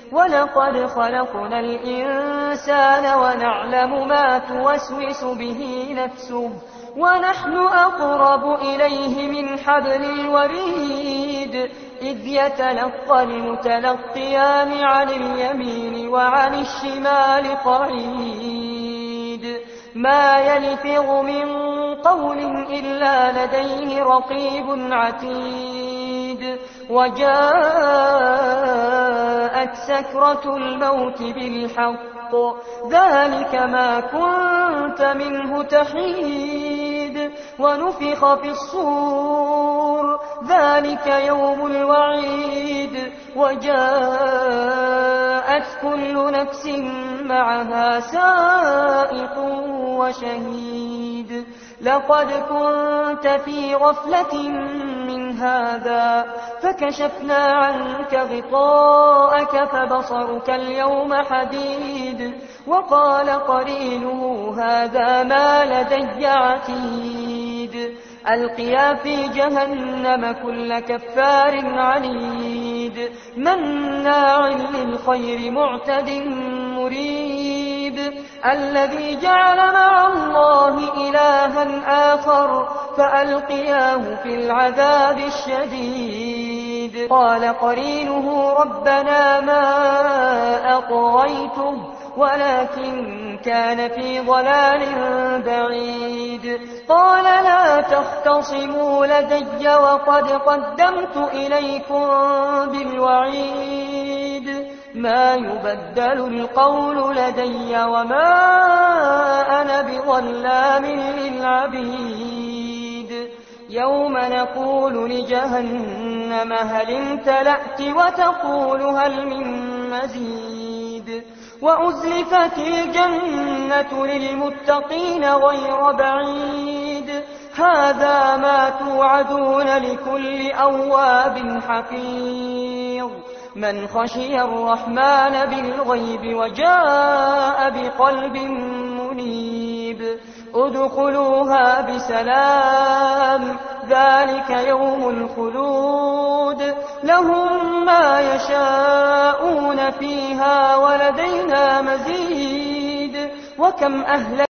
ولقد خلقنا الإنسان ونعلم ما توسوس به نفسه ونحن أقرب إليه من حبل الوريد إذ يتلقى المتلقيان عن اليمين وعن الشمال قعيد ما يلفظ من قول إلا لديه رقيب عتيد وجاءت سكرة الموت بالحق ذلك ما كنت منه تحيد ونفخ في الصور ذلك يوم الوعيد وجاءت كل نفس معها سائق وشهيد لقد كنت في غفلة من هذا فكشفنا عنك غطاءك فبصرك اليوم حديد وقال قرينه هذا ما لدي عتيد ألقيا في جهنم كل كفار عنيد مناع للخير معتد مريب الذي جعل مع الله إلها آخر فألقياه في العذاب الشديد قال قرينه ربنا ما أطغيته ولكن كان في ضلال بعيد قال لا تختصموا لدي وقد قدمت إليكم بالوعيد ما يبدل القول لدي وما أنا بظلام للعبيد يوم نقول لجهنم هل امتلأت وتقول هل من مزيد وأزلفت الجنة للمتقين غير بعيد هذا ما توعدون لكل أواب حفيظ من خشي الرحمن بالغيب وجاء بقلب منيب ادخلوها بسلام ذلك يوم الخلود لهم ما يشاءون فيها ولدينا مزيد وكم أهلكنا